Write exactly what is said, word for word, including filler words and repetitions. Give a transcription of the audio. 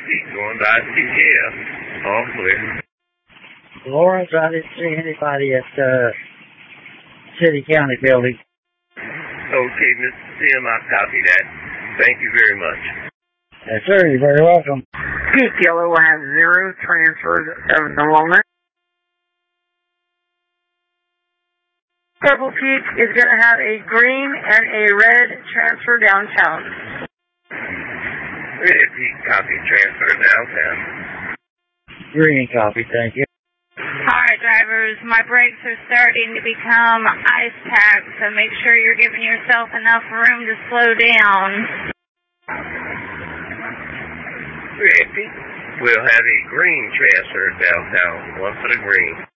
Pete going by C P F. All clear. Lawrence, I didn't see anybody at the uh, City County building. Okay, Mister Sim, I copy that. Thank you very much. Yes, sir. You're very welcome. Peak Yellow will have zero transfers of enrollment. Purple Peak is going to have a green and a red transfer downtown. Red Peak copy transfer downtown. Green copy, thank you. Alright drivers, my brakes are starting to become ice packed, so make sure you're giving yourself enough room to slow down. Red Peak will have a green transfer downtown. One for the green.